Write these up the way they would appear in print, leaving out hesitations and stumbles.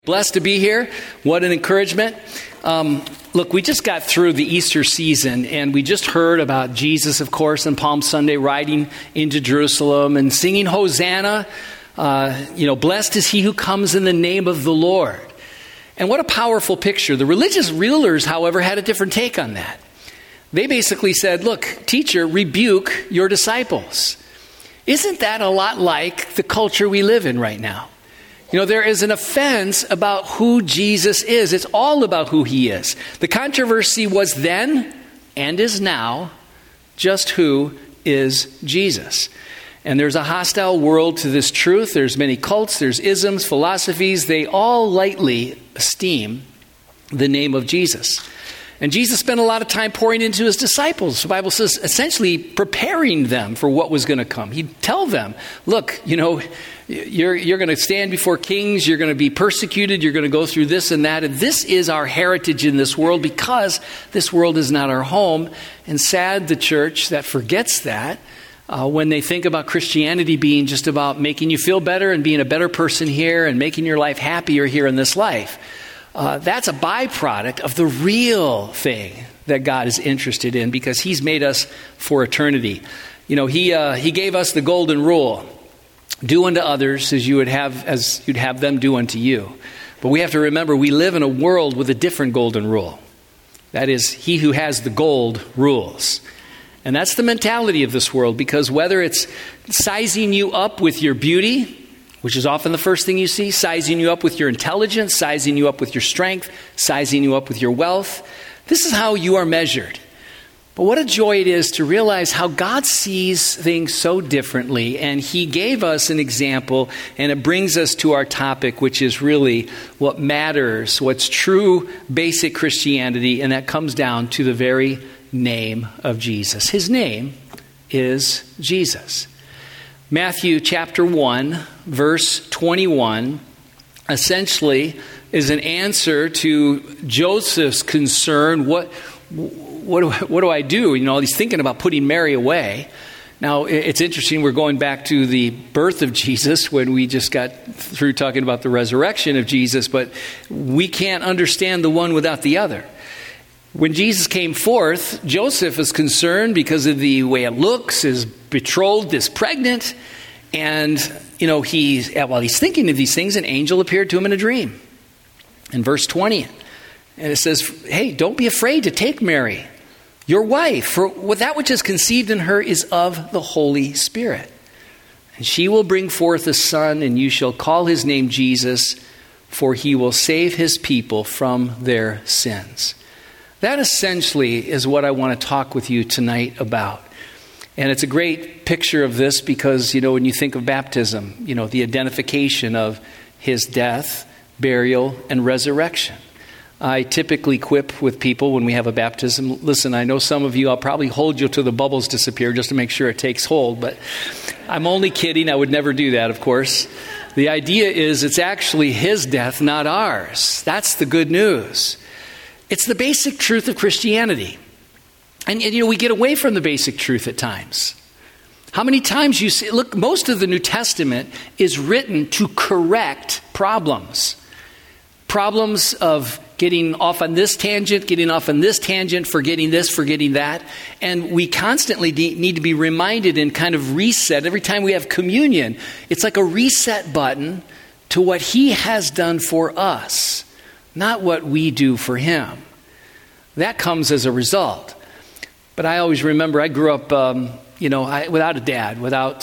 Blessed to be here. What an encouragement. Look, we just got through the Easter season, and we just heard about Jesus, of course, on Palm Sunday, riding into Jerusalem and singing Hosanna. Blessed is he who comes in the name of the Lord. And what a powerful picture. The religious rulers, however, had a different take on that. They basically said, look, teacher, rebuke your disciples. Isn't that a lot like the culture we live in right now? There is an offense about who Jesus is. It's all about who he is. The controversy was then and is now just who is Jesus. And there's a hostile world to this truth. There's many cults, there's isms, philosophies. They all lightly esteem the name of Jesus. And Jesus spent a lot of time pouring into his disciples. The Bible says essentially preparing them for what was going to come. He'd tell them, look, you're going to stand before kings. You're going to be persecuted. You're going to go through this and that. And this is our heritage in this world because this world is not our home. And sad the church that forgets that when they think about Christianity being just about making you feel better and being a better person here and making your life happier here in this life. That's a byproduct of the real thing that God is interested in because he's made us for eternity. He gave us the golden rule. Do unto others as you'd have them do unto you. But we have to remember we live in a world with a different golden rule. That is, he who has the gold rules. And that's the mentality of this world because whether it's sizing you up with your beauty, which is often the first thing you see, sizing you up with your intelligence, sizing you up with your strength, sizing you up with your wealth. This is how you are measured. But what a joy it is to realize how God sees things so differently. And he gave us an example, and it brings us to our topic, which is really what matters, what's true basic Christianity, and that comes down to the very name of Jesus. His name is Jesus. Matthew chapter 1, verse 21, essentially is an answer to Joseph's concern. What do I do? He's thinking about putting Mary away. Now, it's interesting. We're going back to the birth of Jesus when we just got through talking about the resurrection of Jesus, but we can't understand the one without the other. When Jesus came forth, Joseph is concerned because of the way it looks. His betrothed is pregnant. And, while he's thinking of these things, an angel appeared to him in a dream. In verse 20, and it says, hey, don't be afraid to take Mary, your wife, for that which is conceived in her is of the Holy Spirit. And she will bring forth a son, and you shall call his name Jesus, for he will save his people from their sins. That essentially is what I want to talk with you tonight about. And it's a great picture of this because, when you think of baptism, the identification of his death, burial, and resurrection. I typically quip with people when we have a baptism. Listen, I know some of you, I'll probably hold you till the bubbles disappear just to make sure it takes hold. But I'm only kidding. I would never do that, of course. The idea is it's actually his death, not ours. That's the good news. It's the basic truth of Christianity. And we get away from the basic truth at times. How many times you see, look, most of the New Testament is written to correct problems. Problems of getting off on this tangent, forgetting this, forgetting that. And we constantly need to be reminded and kind of reset. Every time we have communion, it's like a reset button to what he has done for us, not what we do for him. That comes as a result. But I always remember I grew up, without a dad.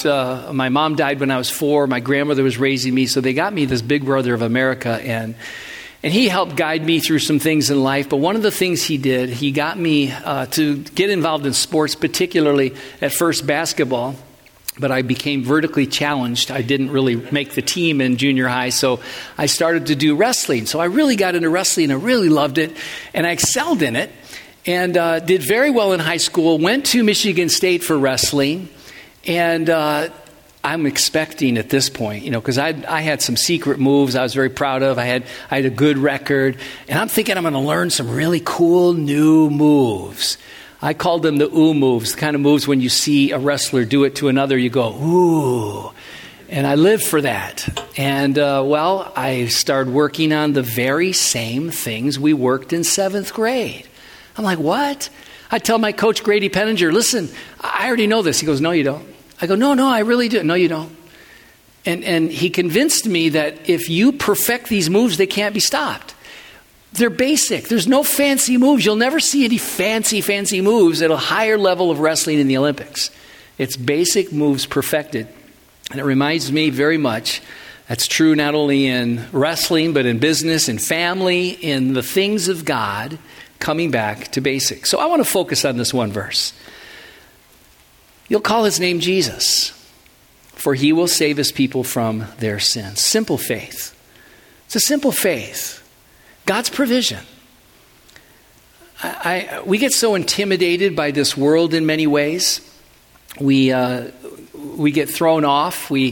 My mom died when I was 4. My grandmother was raising me, so they got me this Big Brother of America, and he helped guide me through some things in life. But one of the things he did, he got me to get involved in sports, particularly at first basketball. But I became vertically challenged. I didn't really make the team in junior high, so I started to do wrestling. So I really got into wrestling. I really loved it, and I excelled in it. And did very well in high school, went to Michigan State for wrestling, and I'm expecting at this point, because I had some secret moves I was very proud of. I had a good record, and I'm thinking I'm going to learn some really cool new moves. I called them the ooh moves, the kind of moves when you see a wrestler do it to another, you go, ooh. And I lived for that. And, I started working on the very same things we worked in 7th grade. I'm like, what? I tell my coach, Grady Penninger, listen, I already know this. He goes, no, you don't. I go, no, I really do. No, you don't. And he convinced me that if you perfect these moves, they can't be stopped. They're basic. There's no fancy moves. You'll never see any fancy moves at a higher level of wrestling in the Olympics. It's basic moves perfected. And it reminds me very much, that's true not only in wrestling, but in business, in family, in the things of God, coming back to basics. So I want to focus on this one verse. You'll call his name Jesus, for he will save his people from their sins. Simple faith. It's a simple faith. God's provision. We get so intimidated by this world in many ways. We get thrown off. We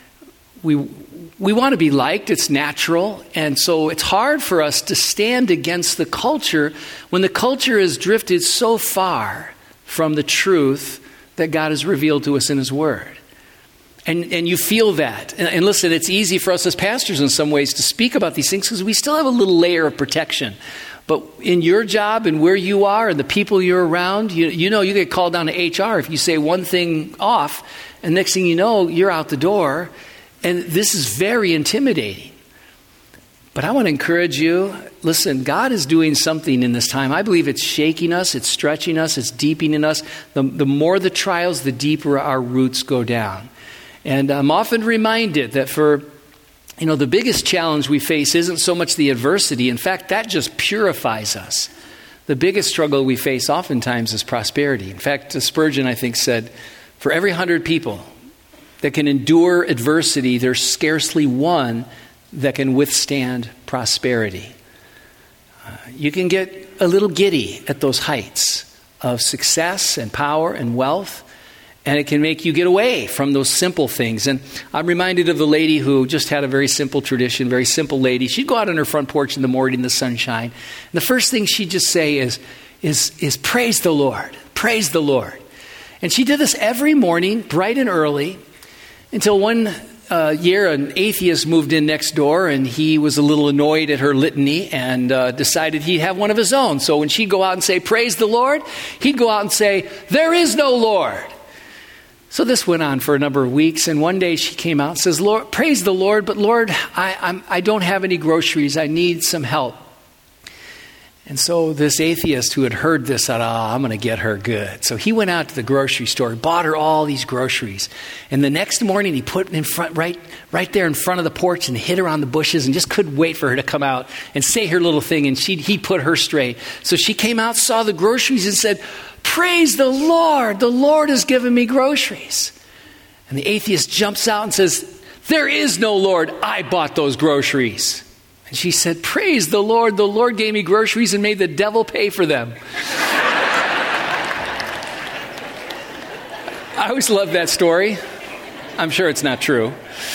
want to be liked. It's natural. And so it's hard for us to stand against the culture when the culture has drifted so far from the truth that God has revealed to us in his word. And you feel that. And listen, it's easy for us as pastors in some ways to speak about these things because we still have a little layer of protection. But in your job and where you are and the people you're around, you know you get called down to HR if you say one thing off, and next thing you know, you're out the door. And this is very intimidating. But I want to encourage you, listen, God is doing something in this time. I believe it's shaking us, it's stretching us, it's deepening us. The more the trials, the deeper our roots go down. And I'm often reminded that for, the biggest challenge we face isn't so much the adversity. In fact, that just purifies us. The biggest struggle we face oftentimes is prosperity. In fact, Spurgeon, I think, said, for every 100 people that can endure adversity, there's scarcely one that can withstand prosperity. You can get a little giddy at those heights of success and power and wealth. And it can make you get away from those simple things. And I'm reminded of the lady who just had a very simple tradition, very simple lady. She'd go out on her front porch in the morning in the sunshine. And the first thing she'd just say is praise the Lord, praise the Lord. And she did this every morning, bright and early, until one year an atheist moved in next door, and he was a little annoyed at her litany and decided he'd have one of his own. So when she'd go out and say, praise the Lord, he'd go out and say, there is no Lord. So this went on for a number of weeks, and one day she came out and says, Lord, praise the Lord, but Lord, I don't have any groceries. I need some help. And so this atheist who had heard this said, I'm going to get her good. So he went out to the grocery store, bought her all these groceries. And the next morning he put it in front, right there in front of the porch, and hid her on the bushes and just couldn't wait for her to come out and say her little thing. And he put her straight. So she came out, saw the groceries, and said, praise the Lord has given me groceries. And the atheist jumps out and says, there is no Lord, I bought those groceries. And she said, praise the Lord gave me groceries and made the devil pay for them. I always love that story. I'm sure it's not true.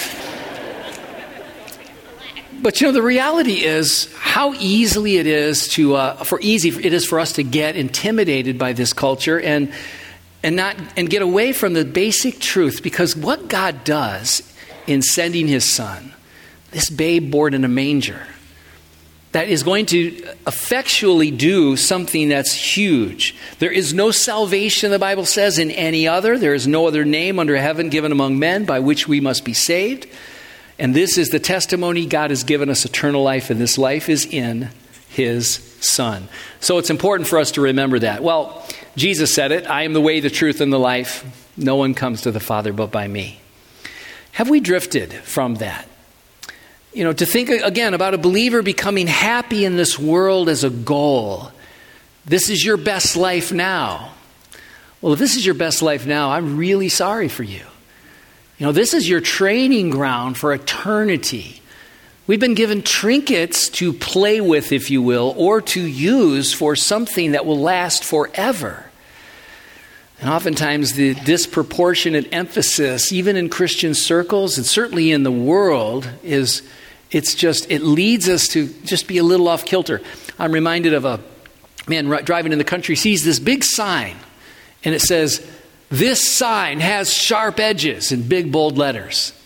But the reality is how easily it is for us to get intimidated by this culture and get away from the basic truth. Because what God does in sending his son, this babe born in a manger, that is going to effectually do something that's huge. There is no salvation, the Bible says, in any other. There is no other name under heaven given among men by which we must be saved. And this is the testimony: God has given us eternal life, and this life is in his Son. So it's important for us to remember that. Well, Jesus said it, I am the way, the truth, and the life. No one comes to the Father but by me. Have we drifted from that? To think again about a believer becoming happy in this world as a goal. This is your best life now. Well, if this is your best life now, I'm really sorry for you. This is your training ground for eternity. We've been given trinkets to play with, if you will, or to use for something that will last forever. And oftentimes the disproportionate emphasis, even in Christian circles and certainly in the world, it leads us to just be a little off kilter. I'm reminded of a man driving in the country, sees this big sign, and it says, this sign has sharp edges in big bold letters.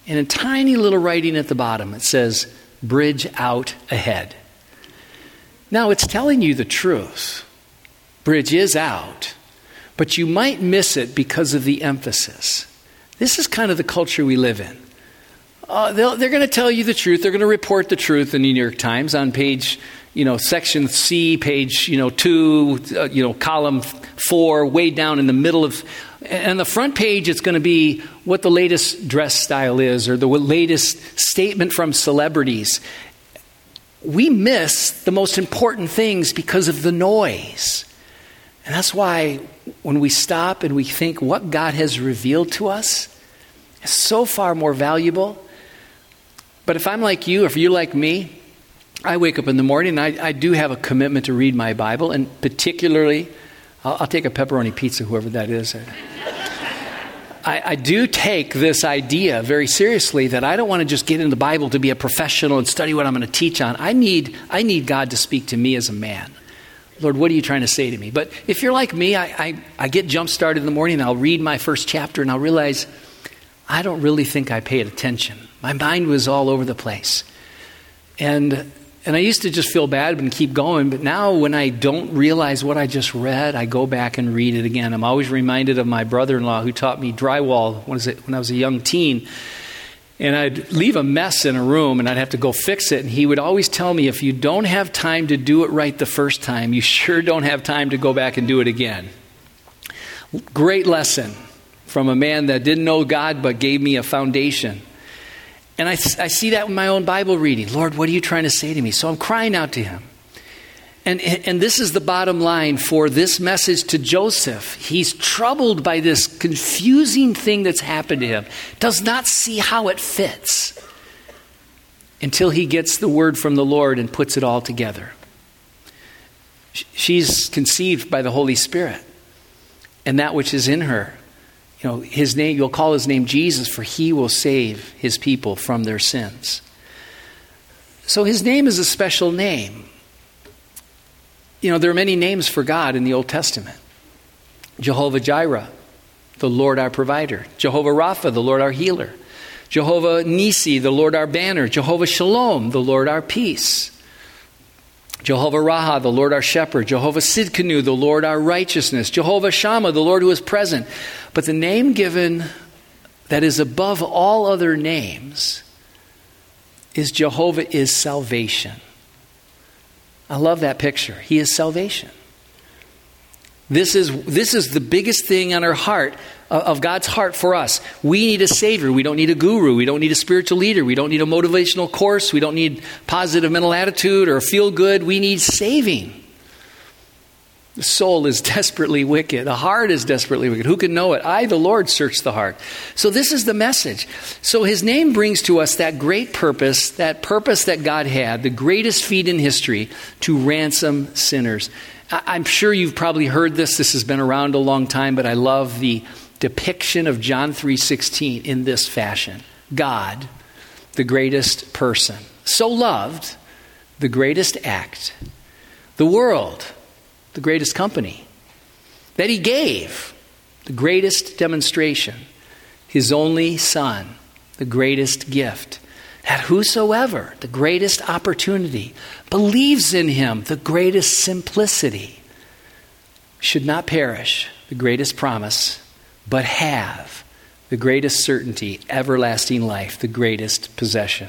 And in tiny little writing at the bottom, it says, bridge out ahead. Now, it's telling you the truth. Bridge is out, but you might miss it because of the emphasis. This is kind of the culture we live in. They're going to tell you the truth. They're going to report the truth in the New York Times on page, section C, page, 2, column 4, way down in the middle of, and the front page, it's going to be what the latest dress style is or the latest statement from celebrities. We miss the most important things because of the noise. And that's why when we stop and we think what God has revealed to us is so far more valuable. But if I'm like you, if you're like me, I wake up in the morning and I do have a commitment to read my Bible, and particularly, I'll take a pepperoni pizza, whoever that is. I do take this idea very seriously that I don't want to just get in the Bible to be a professional and study what I'm going to teach on. I need God to speak to me as a man. Lord, what are you trying to say to me? But if you're like me, I get jump started in the morning and I'll read my first chapter and I'll realize I don't really think I paid attention. My mind was all over the place. And I used to just feel bad and keep going, but now when I don't realize what I just read, I go back and read it again. I'm always reminded of my brother-in-law who taught me drywall when I was a young teen. And I'd leave a mess in a room and I'd have to go fix it. And he would always tell me, if you don't have time to do it right the first time, you sure don't have time to go back and do it again. Great lesson from a man that didn't know God but gave me a foundation. And I see that in my own Bible reading. Lord, what are you trying to say to me? So I'm crying out to him. And this is the bottom line for this message to Joseph. He's troubled by this confusing thing that's happened to him. Does not see how it fits until he gets the word from the Lord and puts it all together. She's conceived by the Holy Spirit. And that which is in her, his name, you'll call his name Jesus, for he will save his people from their sins. So his name is a special name. There are many names for God in the Old Testament. Jehovah Jireh, the Lord our provider. Jehovah Rapha, the Lord our healer. Jehovah Nisi, the Lord our banner. Jehovah Shalom, the Lord our peace. Jehovah Raha, the Lord our shepherd. Jehovah Sidkenu, the Lord our righteousness. Jehovah Shammah, the Lord who is present. But the name given that is above all other names is Jehovah is salvation. I love that picture. He is salvation. This is the biggest thing on our heart, of God's heart for us. We need a Savior. We don't need a guru. We don't need a spiritual leader. We don't need a motivational course. We don't need positive mental attitude or feel good. We need saving. The soul is desperately wicked. The heart is desperately wicked. Who can know it? I, the Lord, search the heart. So this is the message. So his name brings to us that great purpose that God had, the greatest feat in history, to ransom sinners. I'm sure you've probably heard this. This has been around a long time, but I love the depiction of John 3:16 in this fashion. God, the greatest person, so loved, the greatest act, the world, the greatest company, that he gave the greatest demonstration, his only Son, the greatest gift, that whosoever, the greatest opportunity, believes in him, the greatest simplicity, should not perish, the greatest promise, but have the greatest certainty, everlasting life, the greatest possession.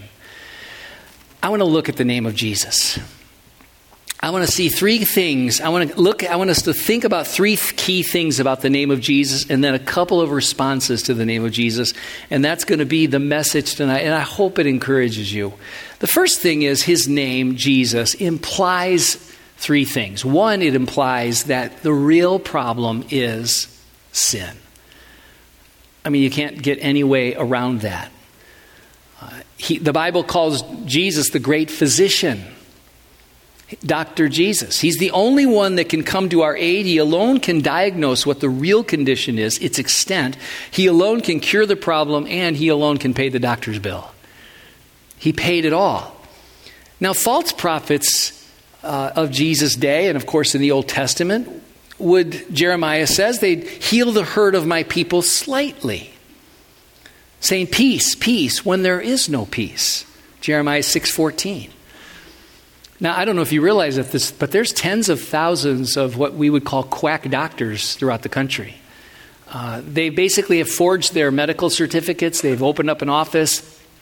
I want to look at the name of Jesus. I want to see three things. I want us to think about three key things about the name of Jesus, and then a couple of responses to the name of Jesus. And that's going to be the message tonight, and I hope it encourages you. The first thing is his name, Jesus, implies three things. One, it implies that the real problem is sin. I mean, you can't get any way around that. The Bible calls Jesus the great physician. Dr. Jesus. He's the only one that can come to our aid. He alone can diagnose what the real condition is, its extent. He alone can cure the problem, and he alone can pay the doctor's bill. He paid it all. Now, false prophets of Jesus' day, and of course in the Old Testament, Jeremiah says, they'd heal the hurt of my people slightly. saying, peace, peace, when there is no peace. Jeremiah 6:14. Now, I don't know if you realize this, but there's tens of thousands of what we would call quack doctors throughout the country. They basically have forged their medical certificates. They've opened up an office.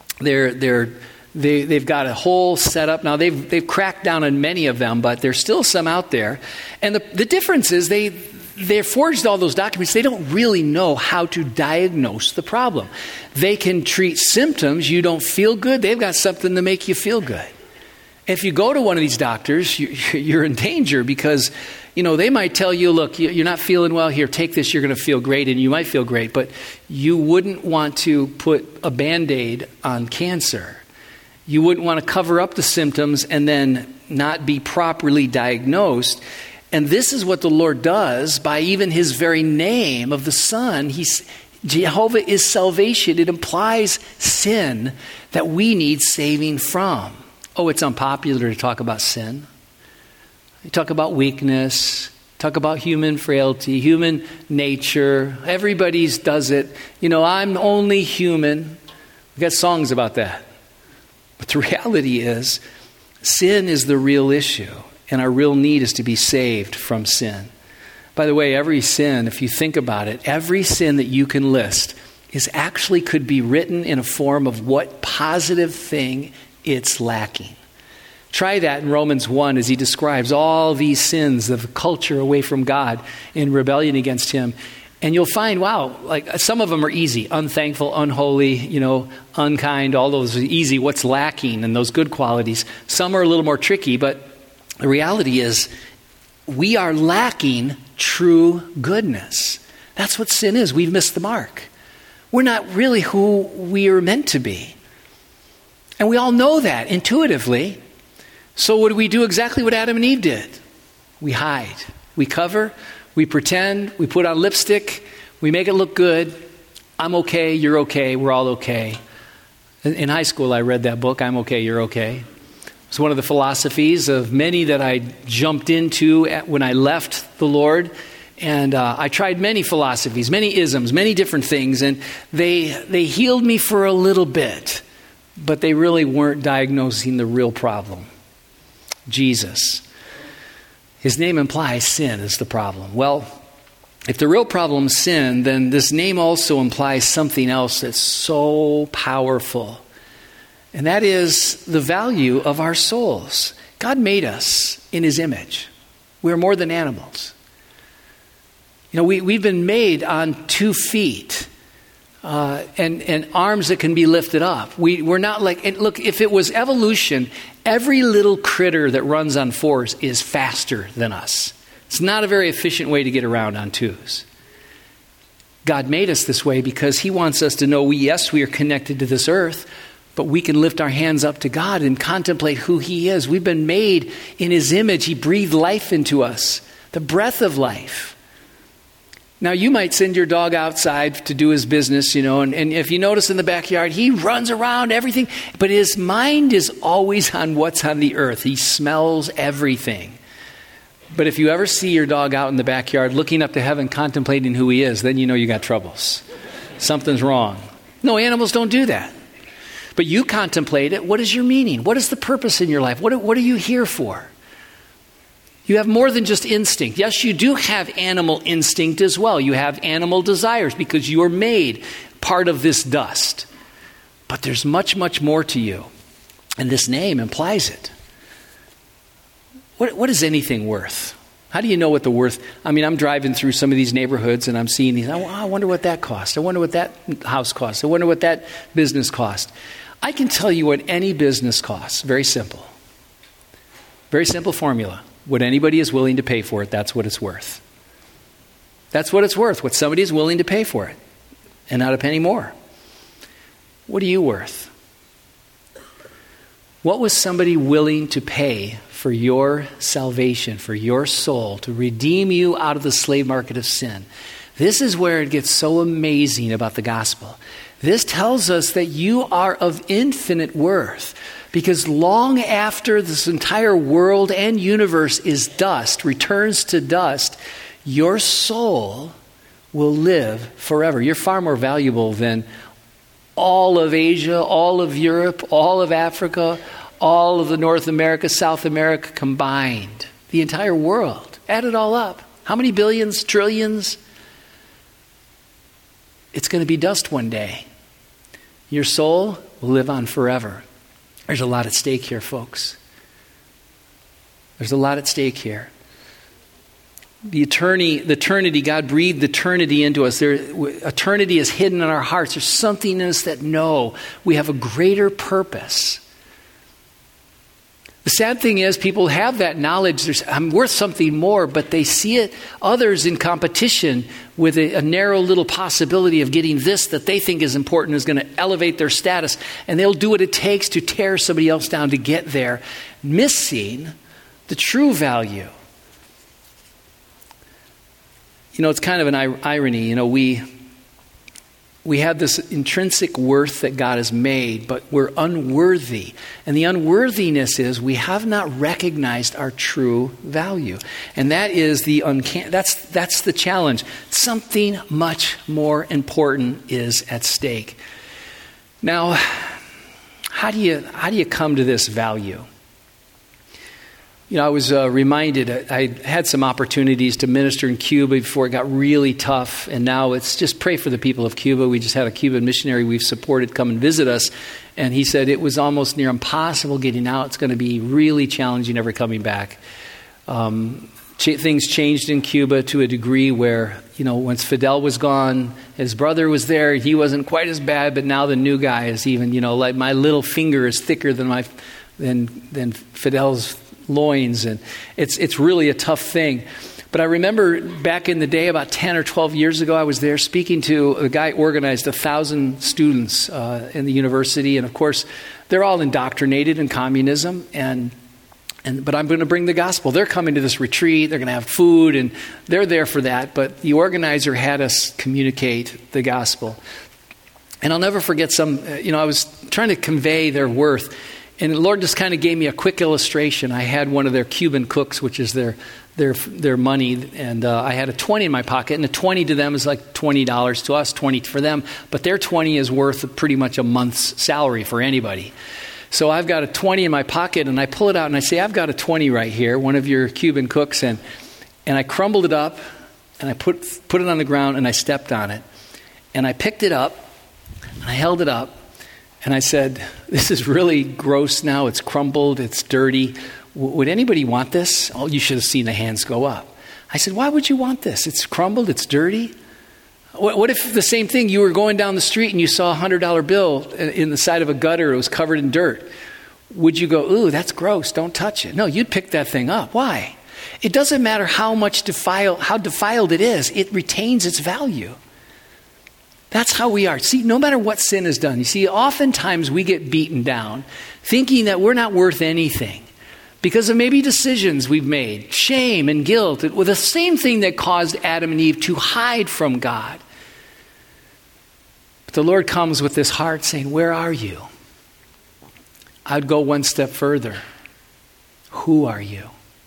They've got a whole setup. Now, they've cracked down on many of them, but there's still some out there. And the difference is they've forged all those documents. They don't really know how to diagnose the problem. They can treat symptoms. You don't feel good. They've got something to make you feel good. If you go to one of these doctors, you're in danger because, they might tell you, look, you're not feeling well. Here, take this. You're going to feel great, and you might feel great. But you wouldn't want to put a Band-Aid on cancer. You wouldn't want to cover up the symptoms and then not be properly diagnosed. And this is what the Lord does by even his very name of the Son. Jehovah is salvation. It implies sin that we need saving from. Oh, it's unpopular to talk about sin. You talk about weakness, talk about human frailty, human nature. Everybody does it. I'm only human. We've got songs about that. But the reality is, sin is the real issue, and our real need is to be saved from sin. By the way, every sin, if you think about it, every sin that you can list could be written in a form of what positive thing it's lacking. Try that in Romans 1 as he describes all these sins of the culture away from God in rebellion against him. And you'll find, wow, like some of them are easy, unthankful, unholy, unkind, all those are easy, what's lacking and those good qualities. Some are a little more tricky, but the reality is we are lacking true goodness. That's what sin is. We've missed the mark. We're not really who we are meant to be. And we all know that intuitively. So what do? We do exactly what Adam and Eve did. We hide. We cover. We pretend. We put on lipstick. We make it look good. I'm okay. You're okay. We're all okay. In high school, I read that book, I'm Okay, You're Okay. It's one of the philosophies of many that I jumped into when I left the Lord. And I tried many philosophies, many isms, many different things. And they healed me for a little bit. But they really weren't diagnosing the real problem. Jesus. His name implies sin is the problem. Well, if the real problem is sin, then this name also implies something else that's so powerful. And that is the value of our souls. God made us in his image. We're more than animals. We've been made on 2 feet. And arms that can be lifted up. We're not like, look, if it was evolution, every little critter that runs on 4s is faster than us. It's not a very efficient way to get around on 2s. God made us this way because he wants us to know, we are connected to this earth, but we can lift our hands up to God and contemplate who he is. We've been made in his image. He breathed life into us, the breath of life. Now, you might send your dog outside to do his business, and if you notice in the backyard, he runs around everything, but his mind is always on what's on the earth. He smells everything. But if you ever see your dog out in the backyard looking up to heaven, contemplating who he is, then you know you got troubles. Something's wrong. No, animals don't do that. But you contemplate it. What is your meaning? What is the purpose in your life? What are you here for? You have more than just instinct. Yes, you do have animal instinct as well. You have animal desires because you are made part of this dust. But there's much, much more to you. And this name implies it. What is anything worth? How do you know what the worth? I'm driving through some of these neighborhoods and I'm seeing these. I wonder what that cost. I wonder what that house costs. I wonder what that business cost. I can tell you what any business costs. Very simple. Very simple formula. What anybody is willing to pay for it, that's what it's worth. That's what it's worth, what somebody is willing to pay for it. And not a penny more. What are you worth? What was somebody willing to pay for your salvation, for your soul, to redeem you out of the slave market of sin? This is where it gets so amazing about the gospel. This tells us that you are of infinite worth. Because long after this entire world and universe is dust, returns to dust, your soul will live forever. You're far more valuable than all of Asia, all of Europe, all of Africa, all of the North America, South America combined. The entire world. Add it all up. How many billions, trillions? It's going to be dust one day. Your soul will live on forever. There's a lot at stake here, folks. There's a lot at stake here. The eternity, God breathed eternity into us. Eternity is hidden in our hearts. There's something in us that know we have a greater purpose. The sad thing is people have that knowledge. I'm worth something more, but they see others in competition with a narrow little possibility of getting this that they think is important, is going to elevate their status. And they'll do what it takes to tear somebody else down to get there, missing the true value. It's kind of an irony. We have this intrinsic worth that God has made, but we're unworthy. And the unworthiness is we have not recognized our true value. And that is that's the challenge. Something much more important is at stake. Now, how do you come to this value? I was reminded, I had some opportunities to minister in Cuba before it got really tough, and now it's just pray for the people of Cuba. We just had a Cuban missionary we've supported come and visit us, and he said it was almost near impossible getting out. It's going to be really challenging ever coming back. Things changed in Cuba to a degree where, once Fidel was gone, his brother was there. He wasn't quite as bad, but now the new guy is even, like my little finger is thicker than Fidel's loins, and it's really a tough thing. But I remember back in the day, about 10 or 12 years ago, I was there speaking to a guy who organized 1,000 students in the university, and of course, they're all indoctrinated in communism, but I'm going to bring the gospel. They're coming to this retreat, they're going to have food, and they're there for that, but the organizer had us communicate the gospel. And I'll never forget I was trying to convey their worth. And the Lord just kind of gave me a quick illustration. I had one of their Cuban cooks, which is their money, and I had a 20 in my pocket, and a 20 to them is like $20 to us, 20 for them, but their 20 is worth pretty much a month's salary for anybody. So I've got a 20 in my pocket, and I pull it out, and I say, I've got a 20 right here, one of your Cuban cooks, and I crumbled it up, and I put it on the ground, and I stepped on it, and I picked it up, and I held it up, and I said, this is really gross now. It's crumbled. It's dirty. Would anybody want this? Oh, you should have seen the hands go up. I said, why would you want this? It's crumbled. It's dirty. What if the same thing, you were going down the street and you saw a $100 bill in the side of a gutter. It was covered in dirt. Would you go, ooh, that's gross. Don't touch it. No, you'd pick that thing up. Why? It doesn't matter how defiled it is. It retains its value. That's how we are. See, no matter what sin is done, you see, oftentimes we get beaten down thinking that we're not worth anything because of maybe decisions we've made, shame and guilt, with the same thing that caused Adam and Eve to hide from God. But the Lord comes with this heart saying, where are you? I'd go one step further. Who are you?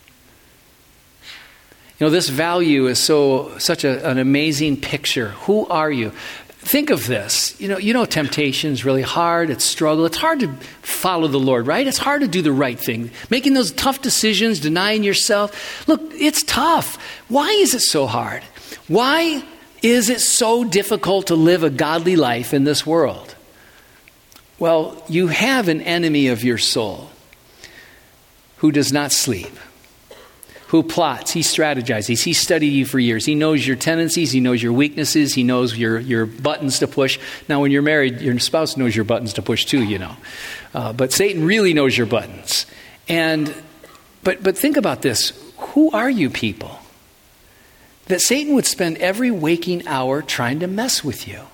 This value is such an amazing picture. Who are you? Think of this. Temptation is really hard. It's struggle. It's hard to follow the Lord, right? It's hard to do the right thing. Making those tough decisions, denying yourself. Look, it's tough. Why is it so hard? Why is it so difficult to live a godly life in this world? Well, you have an enemy of your soul who does not sleep, who plots, he strategizes, he studied you for years. He knows your tendencies, he knows your weaknesses, he knows your buttons to push. Now, when you're married, your spouse knows your buttons to push too, But Satan really knows your buttons. But think about this. Who are you people? That Satan would spend every waking hour trying to mess with you.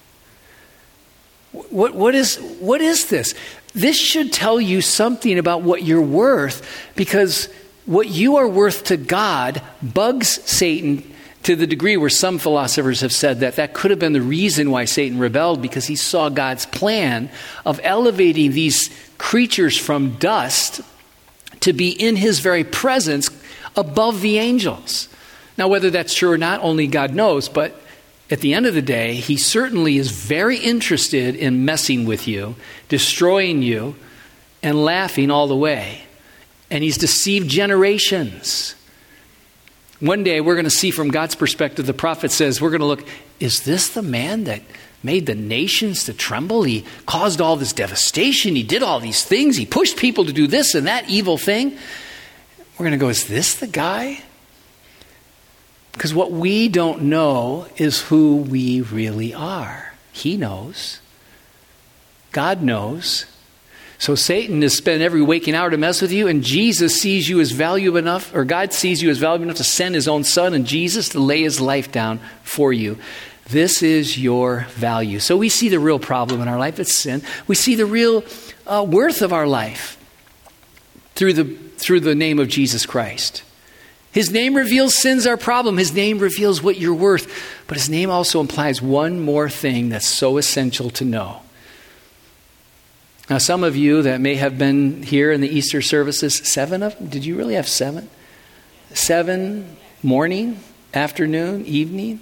What is this? This should tell you something about what you're worth, because what you are worth to God bugs Satan to the degree where some philosophers have said that could have been the reason why Satan rebelled, because he saw God's plan of elevating these creatures from dust to be in his very presence above the angels. Now, whether that's true or not, only God knows, but at the end of the day, he certainly is very interested in messing with you, destroying you, and laughing all the way. And he's deceived generations. One day we're going to see from God's perspective, the prophet says, we're going to look, is this the man that made the nations to tremble? He caused all this devastation. He did all these things. He pushed people to do this and that evil thing. We're going to go, is this the guy? Because what we don't know is who we really are. He knows. God knows. So Satan has spent every waking hour to mess with you, and Jesus sees you as valuable enough, or God sees you as valuable enough to send his own son and Jesus to lay his life down for you. This is your value. So we see the real problem in our life. It's sin. We see the real worth of our life through the name of Jesus Christ. His name reveals sin's our problem. His name reveals what you're worth. But his name also implies one more thing that's so essential to know. Now, some of you that may have been here in the Easter services, 7 of them? Did you really have 7? 7 morning, afternoon, evening?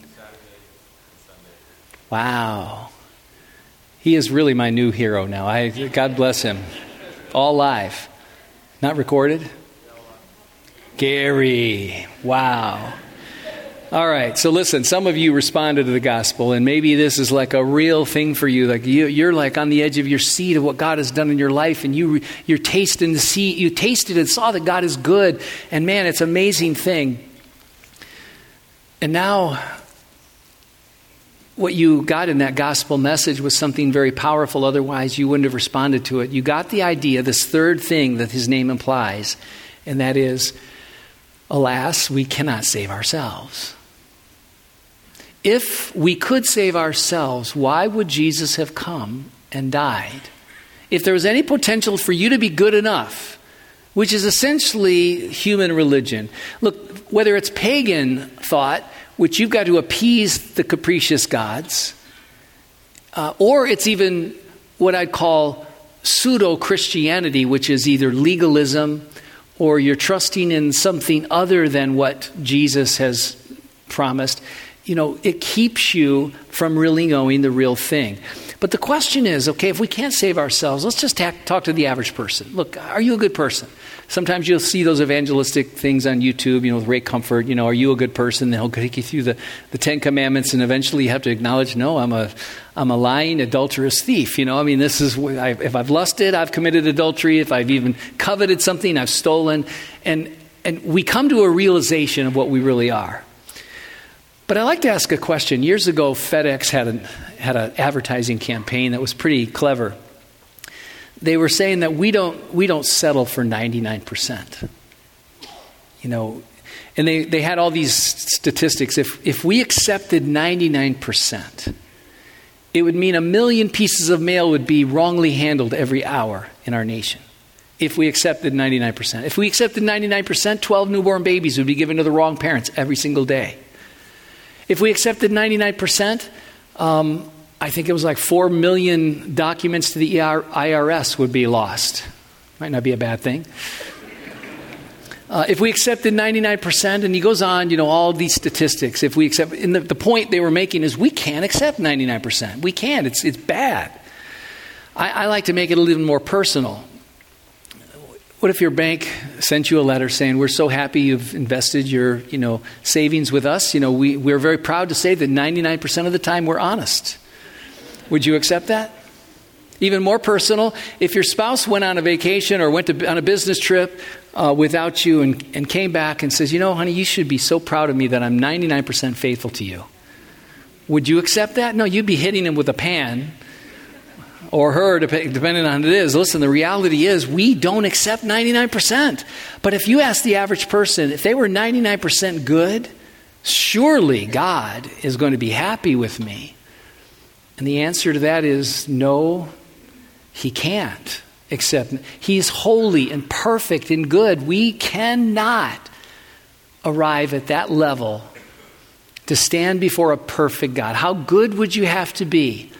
Wow. He is really my new hero now. God bless him. All live. Not recorded? Gary. Wow. All right. So listen, some of you responded to the gospel, and maybe this is like a real thing for you. Like you're like on the edge of your seat of what God has done in your life, and you're tasting you tasted and saw that God is good. And man, it's an amazing thing. And now what you got in that gospel message was something very powerful. Otherwise, you wouldn't have responded to it. You got the idea, this third thing that his name implies, and that is, alas, we cannot save ourselves. If we could save ourselves, why would Jesus have come and died? If there was any potential for you to be good enough, which is essentially human religion. Look, whether it's pagan thought, which you've got to appease the capricious gods, or it's even what I'd call pseudo-Christianity, which is either legalism or you're trusting in something other than what Jesus has promised, it keeps you from really knowing the real thing. But the question is, okay, if we can't save ourselves, let's just talk to the average person. Look, are you a good person? Sometimes you'll see those evangelistic things on YouTube, with Ray Comfort, are you a good person? They'll take you through the 10 Commandments, and eventually you have to acknowledge, no, I'm a lying, adulterous thief. This is, if I've lusted, I've committed adultery. If I've even coveted something, I've stolen. And we come to a realization of what we really are. But I'd like to ask a question. Years ago, FedEx had an advertising campaign that was pretty clever. They were saying that we don't settle for 99%. And they had all these statistics. If we accepted 99%, it would mean 1 million pieces of mail would be wrongly handled every hour in our nation. If we accepted 99%. If we accepted 99%, 12 newborn babies would be given to the wrong parents every single day. If we accepted 99%, I think it was like 4 million documents to the IRS would be lost. Might not be a bad thing. If we accepted 99%, and he goes on, all these statistics. If we accept, and the point they were making is we can't accept 99%. We can't. It's bad. I like to make it a little more personal. What if your bank sent you a letter saying, we're so happy you've invested your, savings with us. We're very proud to say that 99% of the time we're honest. Would you accept that? Even more personal, if your spouse went on a vacation or went on a business trip without you and came back and says, honey, you should be so proud of me that I'm 99% faithful to you. Would you accept that? No, you'd be hitting him with a pan. Or her, depending on who it is. Listen, the reality is we don't accept 99%. But if you ask the average person, if they were 99% good, surely God is going to be happy with me. And the answer to that is no, he can't accept. He's holy and perfect and good. We cannot arrive at that level to stand before a perfect God. How good would you have to be?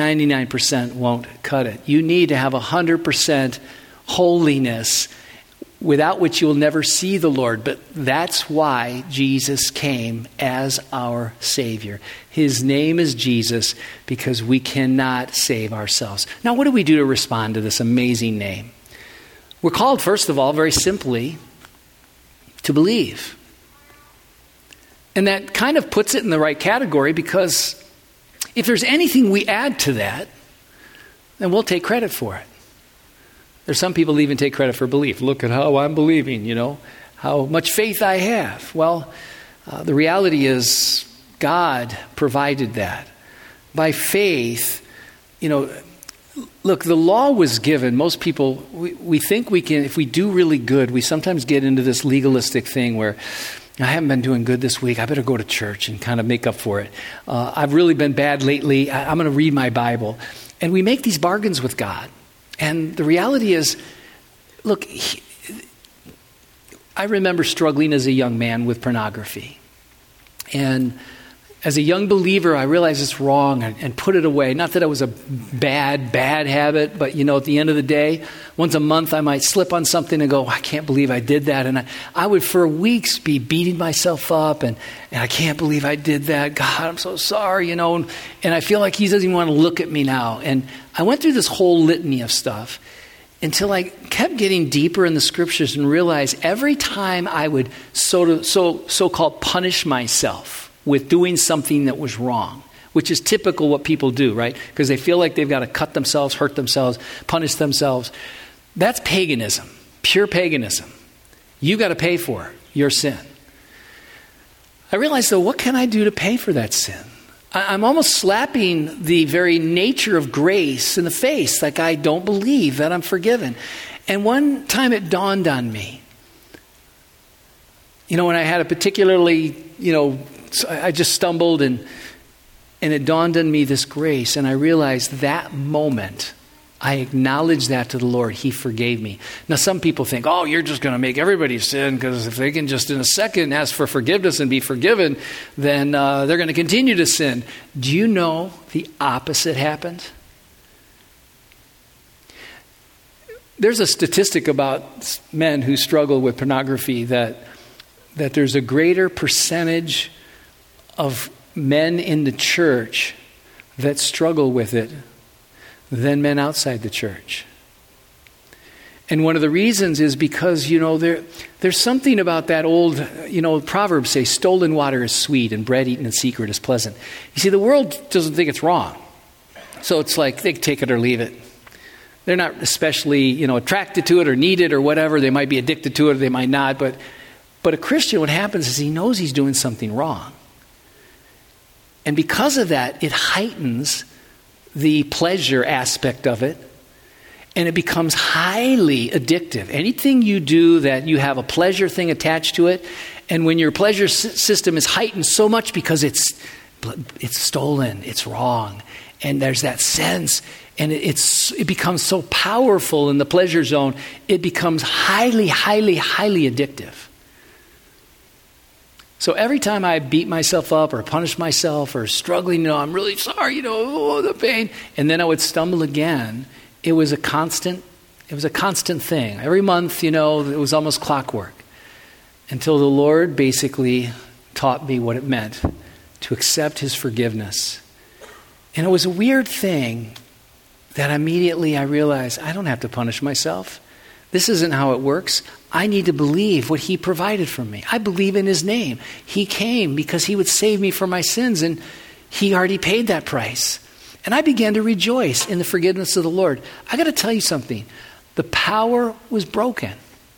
99% won't cut it. You need to have 100% holiness without which you will never see the Lord. But that's why Jesus came as our Savior. His name is Jesus because we cannot save ourselves. Now, what do we do to respond to this amazing name? We're called, first of all, very simply, to believe. And that kind of puts it in the right category, because if there's anything we add to that, then we'll take credit for it. There's some people even take credit for belief. Look at how I'm believing, how much faith I have. Well, the reality is God provided that. By faith, look, the law was given. Most people, we think we can, if we do really good, we sometimes get into this legalistic thing where, I haven't been doing good this week, I better go to church and kind of make up for it. I've really been bad lately, I'm going to read my Bible. And we make these bargains with God. And the reality is, look, I remember struggling as a young man with pornography. And as a young believer, I realized it's wrong and put it away. Not that it was a bad habit, but, at the end of the day, once a month I might slip on something and go, I can't believe I did that. And I would for weeks be beating myself up and I can't believe I did that. God, I'm so sorry, and I feel like he doesn't even want to look at me now. And I went through this whole litany of stuff until I kept getting deeper in the scriptures and realized every time I would so-called punish myself with doing something that was wrong, which is typical what people do, right? Because they feel like they've got to cut themselves, hurt themselves, punish themselves. That's paganism, pure paganism. You got to pay for your sin. I realized, though, what can I do to pay for that sin? I'm almost slapping the very nature of grace in the face, like I don't believe that I'm forgiven. And one time it dawned on me, when I had a particularly, I just stumbled and it dawned on me this grace, and I realized that moment I acknowledged that to the Lord. He forgave me. Now, some people think, you're just going to make everybody sin, because if they can just in a second ask for forgiveness and be forgiven, then they're going to continue to sin. Do you know the opposite happened? There's a statistic about men who struggle with pornography that there's a greater percentage of men in the church that struggle with it than men outside the church. And one of the reasons is because, there's something about that old, Proverbs say, stolen water is sweet and bread eaten in secret is pleasant. You see, the world doesn't think it's wrong. So it's like they take it or leave it. They're not especially, attracted to it or need it or whatever. They might be addicted to it or they might not. But a Christian, what happens is he knows he's doing something wrong. And because of that, it heightens the pleasure aspect of it, and it becomes highly addictive. Anything you do that you have a pleasure thing attached to it, and when your pleasure system is heightened so much because it's stolen, it's wrong, and there's that sense, and it becomes so powerful in the pleasure zone, it becomes highly, highly, highly addictive. So every time I beat myself up or punish myself or struggling, I'm really sorry, the pain. And then I would stumble again. It was a constant thing. Every month, it was almost clockwork. Until the Lord basically taught me what it meant to accept his forgiveness. And it was a weird thing that immediately I realized I don't have to punish myself. This isn't how it works. I need to believe what he provided for me. I believe in his name. He came because he would save me from my sins, and he already paid that price. And I began to rejoice in the forgiveness of the Lord. I got to tell you something. The power was broken.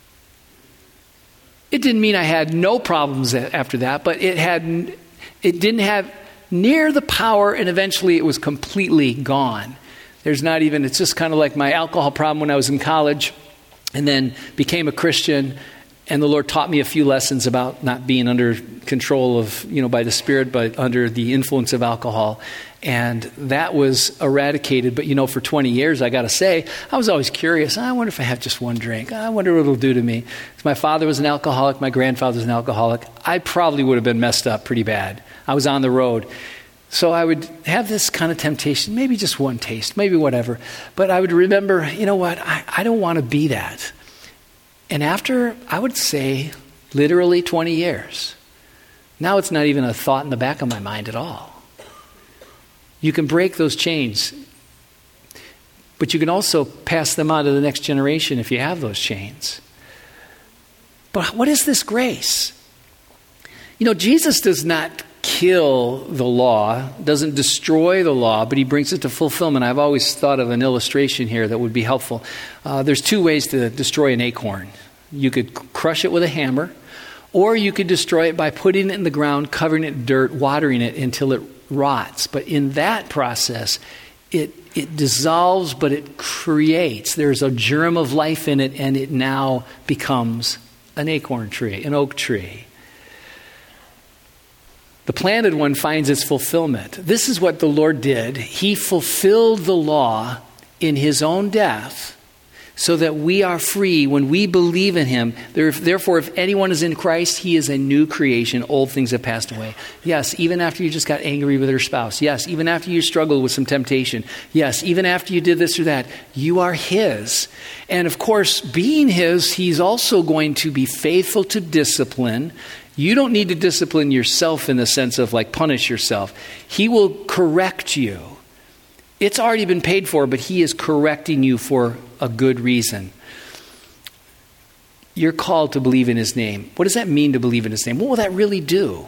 It didn't mean I had no problems after that, but it didn't have near the power, and eventually it was completely gone. It's just kind of like my alcohol problem when I was in college. And then became a Christian, and the Lord taught me a few lessons about not being under control of, by the Spirit, but under the influence of alcohol. And that was eradicated. But, for 20 years, I got to say, I was always curious. I wonder if I have just one drink. I wonder what it'll do to me. My father was an alcoholic. My grandfather was an alcoholic. I probably would have been messed up pretty bad. I was on the road. So I would have this kind of temptation, maybe just one taste, maybe whatever. But I would remember, I don't want to be that. And after, I would say, literally 20 years, now it's not even a thought in the back of my mind at all. You can break those chains, but you can also pass them on to the next generation if you have those chains. But what is this grace? Jesus does not kill the law, doesn't destroy the law, but he brings it to fulfillment. I've always thought of an illustration here that would be helpful. There's two ways to destroy an acorn. You could crush it with a hammer, or you could destroy it by putting it in the ground, covering it in dirt, watering it until it rots. But in that process, it dissolves, but it creates. There's a germ of life in it, and it now becomes an acorn tree, an oak tree. The planted one finds its fulfillment. This is what the Lord did. He fulfilled the law in his own death so that we are free when we believe in him. Therefore, if anyone is in Christ, he is a new creation. Old things have passed away. Yes, even after you just got angry with your spouse. Yes, even after you struggled with some temptation. Yes, even after you did this or that. You are his. And of course, being his, he's also going to be faithful to discipline. You don't need to discipline yourself in the sense of like punish yourself. He will correct you. It's already been paid for, but he is correcting you for a good reason. You're called to believe in his name. What does that mean to believe in his name? What will that really do?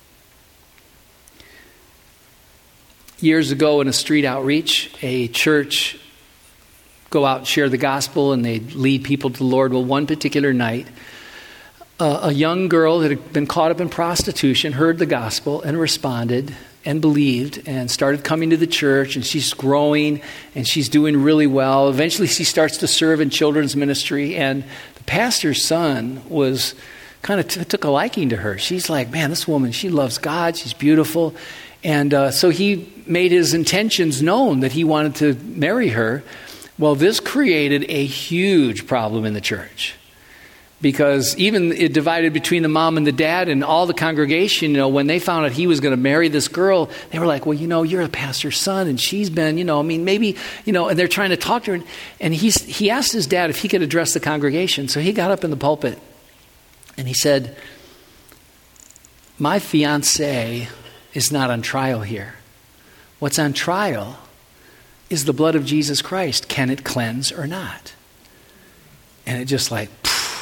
Years ago in a street outreach, a church go out and share the gospel and they lead people to the Lord. Well, one particular night, a young girl that had been caught up in prostitution heard the gospel and responded and believed and started coming to the church, and she's growing and she's doing really well. Eventually she starts to serve in children's ministry, and the pastor's son was kind of took a liking to her. She's like, man, this woman, she loves God, she's beautiful. And so he made his intentions known that he wanted to marry her. Well, this created a huge problem in the church, because even it divided between the mom and the dad and all the congregation. When they found out he was going to marry this girl, they were like, well, you're the pastor's son, and she's been, maybe, and they're trying to talk to her. And he asked his dad if he could address the congregation. So he got up in the pulpit and he said, my fiancée is not on trial here. What's on trial is the blood of Jesus Christ. Can it cleanse or not? And it just like,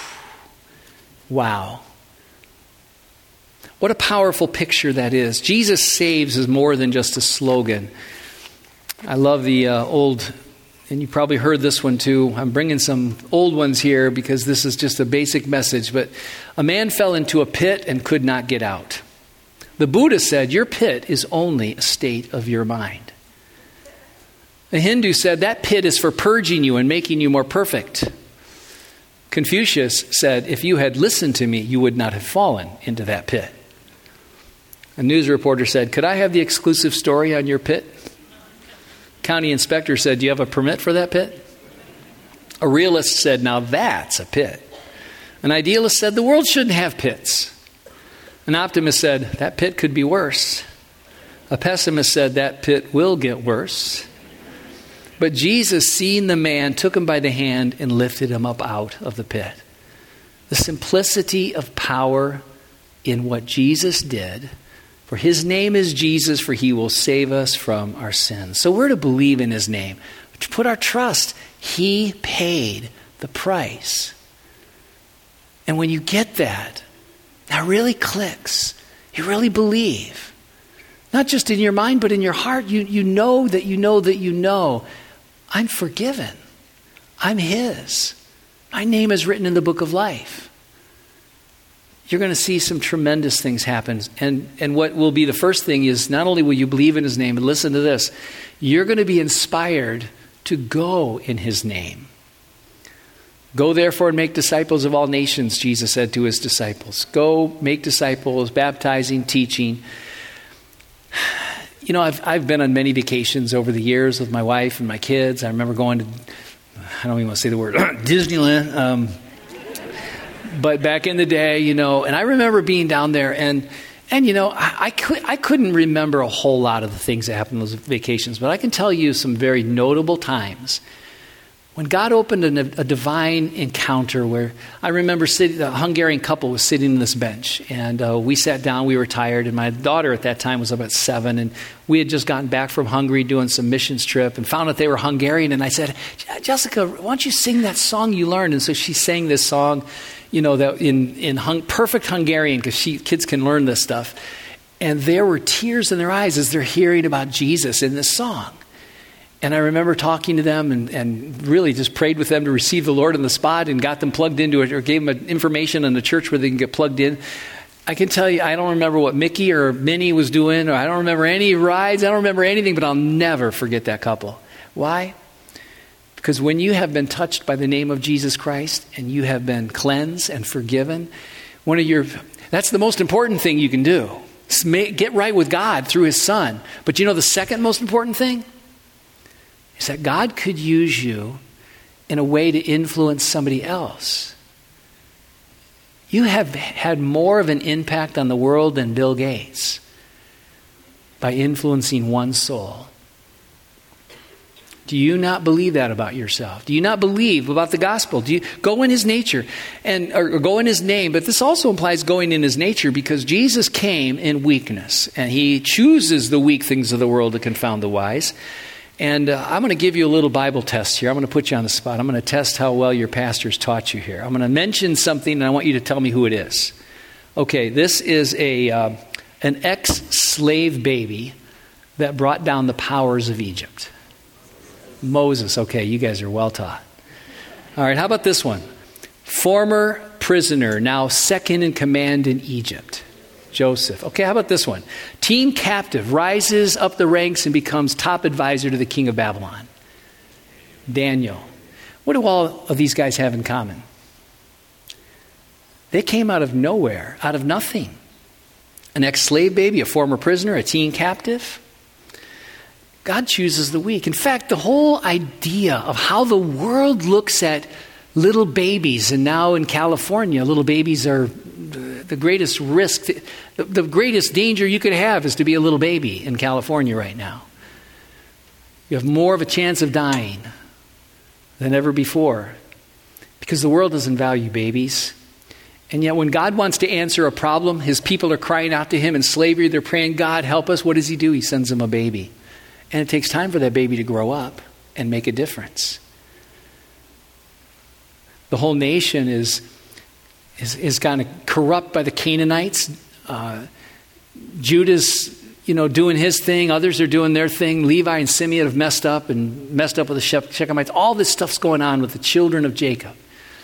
wow. What a powerful picture that is. Jesus saves is more than just a slogan. I love the old, and you probably heard this one too. I'm bringing some old ones here because this is just a basic message. But a man fell into a pit and could not get out. The Buddha said, your pit is only a state of your mind. The Hindu said, that pit is for purging you and making you more perfect. Confucius said, if you had listened to me, you would not have fallen into that pit. A news reporter said, could I have the exclusive story on your pit? County inspector said, do you have a permit for that pit? A realist said, now that's a pit. An idealist said, the world shouldn't have pits. An optimist said, that pit could be worse. A pessimist said, that pit will get worse. But Jesus, seeing the man, took him by the hand and lifted him up out of the pit. The simplicity of power in what Jesus did. For his name is Jesus, for he will save us from our sins. So we're to believe in his name, to put our trust. He paid the price. And when you get that, that really clicks. You really believe. Not just in your mind, but in your heart. You know that you know that you know. I'm forgiven. I'm his. My name is written in the book of life. You're going to see some tremendous things happen. And what will be the first thing is not only will you believe in his name, but listen to this. You're going to be inspired to go in his name. Go therefore and make disciples of all nations, Jesus said to his disciples. Go make disciples, baptizing, teaching. I've been on many vacations over the years with my wife and my kids. I remember going to, I don't even want to say the word, Disneyland. But back in the day, and I remember being down there and I couldn't remember a whole lot of the things that happened on those vacations, but I can tell you some very notable times When God opened a divine encounter where I remember a Hungarian couple was sitting on this bench, and we sat down, we were tired, and my daughter at that time was about 7, and we had just gotten back from Hungary doing some missions trip and found out they were Hungarian, and I said, Jessica, why don't you sing that song you learned? And so she sang this song, that in perfect Hungarian, because kids can learn this stuff, and there were tears in their eyes as they're hearing about Jesus in this song. And I remember talking to them and really just prayed with them to receive the Lord on the spot and got them plugged into it or gave them information on the church where they can get plugged in. I can tell you, I don't remember what Mickey or Minnie was doing, or I don't remember any rides. I don't remember anything, but I'll never forget that couple. Why? Because when you have been touched by the name of Jesus Christ and you have been cleansed and forgiven, that's the most important thing you can do. Get right with God through His Son. But the second most important thing is that God could use you in a way to influence somebody else. You have had more of an impact on the world than Bill Gates by influencing one soul. Do you not believe that about yourself? Do you not believe about the gospel? Do you go in His nature or go in His name? But this also implies going in His nature, because Jesus came in weakness, and He chooses the weak things of the world to confound the wise. And I'm going to give you a little Bible test here. I'm going to put you on the spot. I'm going to test how well your pastor's taught you here. I'm going to mention something, and I want you to tell me who it is. Okay, this is an ex-slave baby that brought down the powers of Egypt. Moses. Okay, you guys are well taught. All right, how about this one? Former prisoner, now second in command in Egypt. Joseph. Okay, how about this one? Teen captive, rises up the ranks and becomes top advisor to the king of Babylon. Daniel. What do all of these guys have in common? They came out of nowhere, out of nothing. An ex-slave baby, a former prisoner, a teen captive. God chooses the weak. In fact, the whole idea of how the world looks at little babies, and now in California, little babies are the greatest risk, the greatest danger you could have is to be a little baby in California right now. You have more of a chance of dying than ever before because the world doesn't value babies. And yet when God wants to answer a problem, His people are crying out to Him in slavery. They're praying, God, help us. What does He do? He sends them a baby. And it takes time for that baby to grow up and make a difference. The whole nation is kind of corrupt by the Canaanites. Judah's, doing his thing. Others are doing their thing. Levi and Simeon have messed up with the Shechemites. All this stuff's going on with the children of Jacob.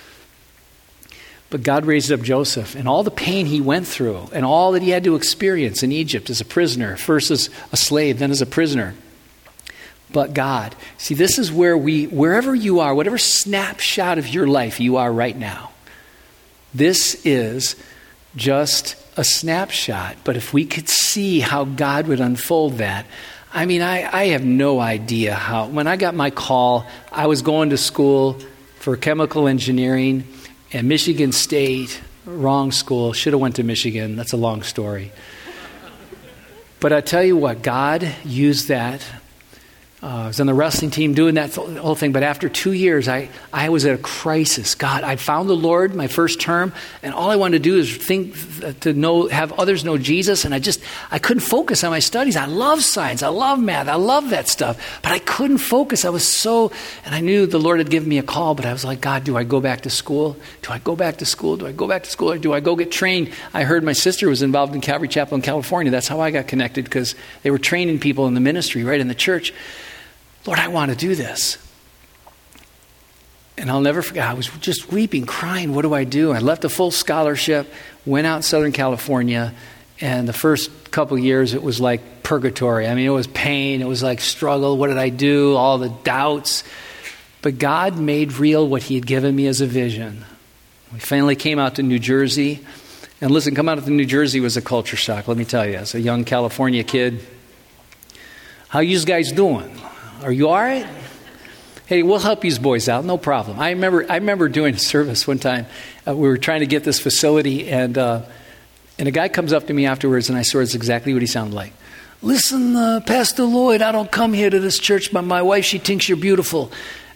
But God raised up Joseph, and all the pain he went through and all that he had to experience in Egypt as a prisoner, first as a slave, then as a prisoner. But God. See, this is where wherever you are, whatever snapshot of your life you are right now, this is just a snapshot. But if we could see how God would unfold that, I have no idea how. When I got my call, I was going to school for chemical engineering at Michigan State. Wrong school. Should have went to Michigan. That's a long story. But I tell you what, God used that. I was on the wrestling team doing that whole thing. But after 2 years, I was at a crisis. God, I found the Lord my first term, and all I wanted to do is have others know Jesus. And I couldn't focus on my studies. I love science. I love math. I love that stuff. But I couldn't focus. And I knew the Lord had given me a call, but I was like, God, do I go back to school? Do I go back to school? Do I go back to school? Or do I go get trained? I heard my sister was involved in Calvary Chapel in California. That's how I got connected, because they were training people in the ministry, right in the church. Lord, I want to do this. And I'll never forget, I was just weeping, crying. What do I do? I left a full scholarship, went out in Southern California, and the first couple of years it was like purgatory. It was pain. It was like struggle. What did I do? All the doubts. But God made real what He had given me as a vision. We finally came out to New Jersey. And listen, come out to New Jersey was a culture shock, let me tell you. As a young California kid, how you guys doing? Are you all right? Hey, we'll help you boys out. No problem. I remember doing a service one time. We were trying to get this facility, and a guy comes up to me afterwards, and I swear it's exactly what he sounded like. Listen, Pastor Lloyd, I don't come here to this church, but my wife, she thinks you're beautiful.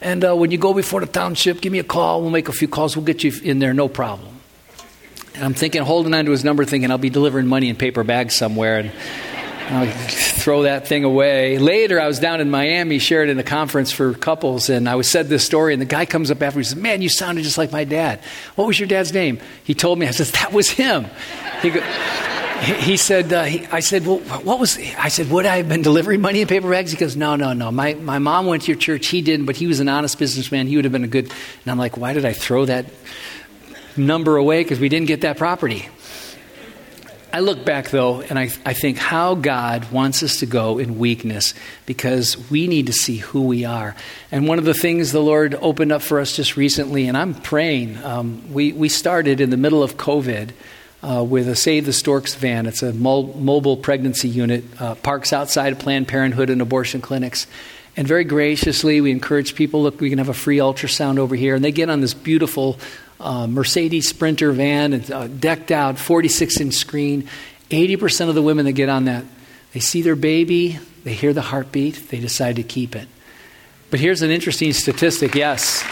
And when you go before the township, give me a call. We'll make a few calls. We'll get you in there, no problem. And I'm thinking, holding on to his number, thinking I'll be delivering money in paper bags somewhere. And I'll throw that thing away. Later, I was down in Miami, shared in a conference for couples, and I said this story, and the guy comes up after and says, man, you sounded just like my dad. What was your dad's name? He told me. I said, that was him. He said, I said, well, what was, I said, would I have been delivering money in paper bags? He goes, no. My mom went to your church. He didn't, but he was an honest businessman. He would have been a good, and I'm like, why did I throw that number away? Because we didn't get that property. I look back, though, and I think how God wants us to go in weakness because we need to see who we are. And one of the things the Lord opened up for us just recently, and I'm praying, we started in the middle of COVID with a Save the Storks van. It's a mobile pregnancy unit, parks outside of Planned Parenthood and abortion clinics. And very graciously, we encourage people, look, we can have a free ultrasound over here. And they get on this beautiful Mercedes Sprinter van, and decked out, 46-inch screen. 80% of the women that get on that, they see their baby, they hear the heartbeat, they decide to keep it. But here's an interesting statistic, yes.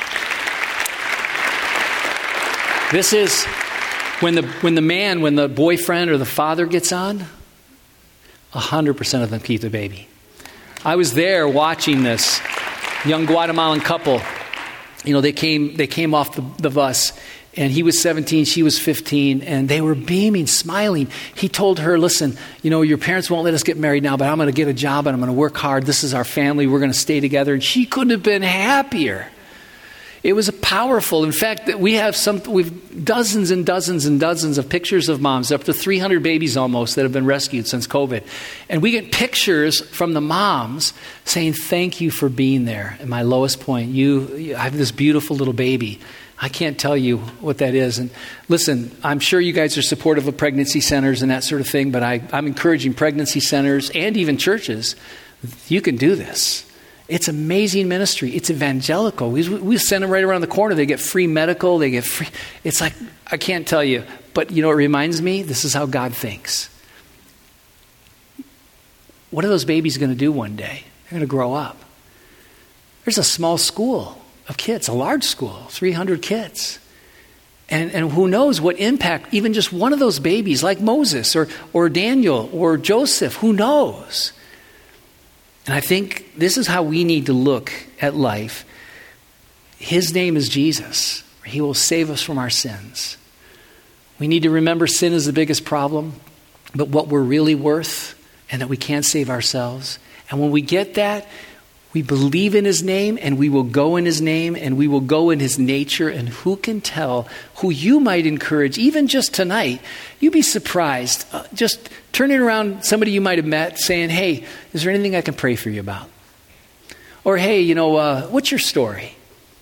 This is when the boyfriend or the father gets on, 100% of them keep the baby. I was there watching this young Guatemalan couple. You know, they came off the bus, and he was 17, she was 15, and they were beaming, smiling. He told her, listen, you know, your parents won't let us get married now, but I'm going to get a job and I'm going to work hard. This is our family. We're going to stay together. And she couldn't have been happier. It was powerful. In fact, we've dozens and dozens and dozens of pictures of moms, up to 300 babies almost that have been rescued since COVID. And we get pictures from the moms saying, thank you for being there. At my lowest point, I have this beautiful little baby. I can't tell you what that is. And listen, I'm sure you guys are supportive of pregnancy centers and that sort of thing, but I'm encouraging pregnancy centers and even churches. You can do this. It's amazing ministry. It's evangelical. We send them right around the corner. They get free medical. They get free. It's like, I can't tell you. But you know, it reminds me, this is how God thinks. What are those babies going to do one day? They're going to grow up. There's a small school of kids, a large school, 300 kids. And who knows what impact even just one of those babies, like Moses or Daniel or Joseph, who knows? And I think this is how we need to look at life. His name is Jesus. He will save us from our sins. We need to remember sin is the biggest problem, but what we're really worth, and that we can't save ourselves. And when we get that, we believe in his name, and we will go in his name, and we will go in his nature. And who can tell who you might encourage, even just tonight? You'd be surprised. Just turning around somebody you might have met saying, hey, is there anything I can pray for you about? Or, hey, you know, what's your story?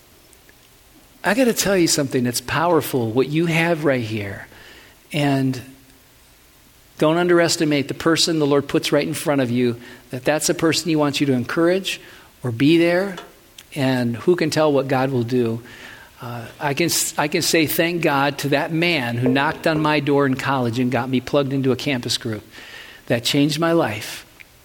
I got to tell you something that's powerful, what you have right here. And don't underestimate the person the Lord puts right in front of you, that's a person he wants you to encourage or be there, and who can tell what God will do. I can say thank God to that man who knocked on my door in college and got me plugged into a campus group. That changed my life.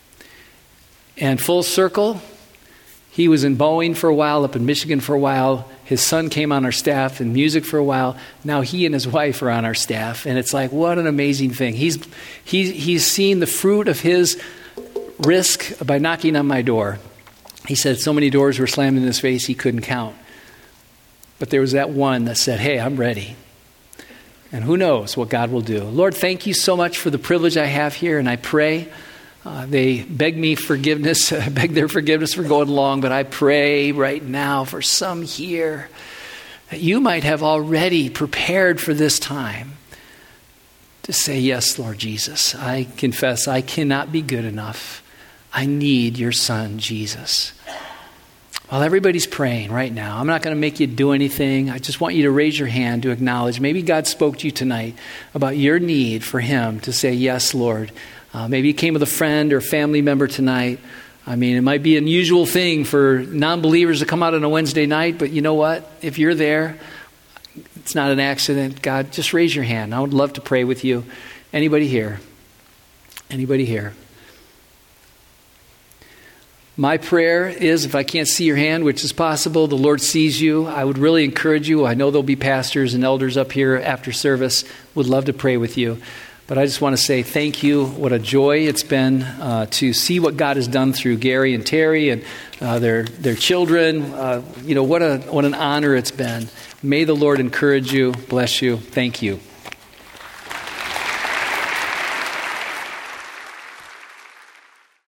And full circle, he was in Boeing for a while, up in Michigan for a while. His son came on our staff in music for a while. Now he and his wife are on our staff. And it's like, what an amazing thing. He's seen the fruit of his risk by knocking on my door. He said so many doors were slammed in his face he couldn't count. But there was that one that said, hey, I'm ready. And who knows what God will do. Lord, thank you so much for the privilege I have here. And I pray they beg me forgiveness, beg their forgiveness for going long. But I pray right now for some here that you might have already prepared for this time to say, yes, Lord Jesus, I confess I cannot be good enough. I need your son, Jesus. While everybody's praying right now, I'm not going to make you do anything. I just want you to raise your hand to acknowledge. Maybe God spoke to you tonight about your need for him to say, yes, Lord. Maybe you came with a friend or family member tonight. I mean, it might be an unusual thing for non-believers to come out on a Wednesday night, but you know what? If you're there, it's not an accident. God, just raise your hand. I would love to pray with you. Anybody here? Anybody here? My prayer is, if I can't see your hand, which is possible, the Lord sees you. I would really encourage you. I know there'll be pastors and elders up here after service. Would love to pray with you. But I just want to say thank you. What a joy it's been to see what God has done through Gary and Terry and their children. What an honor it's been. May the Lord encourage you, bless you. Thank you.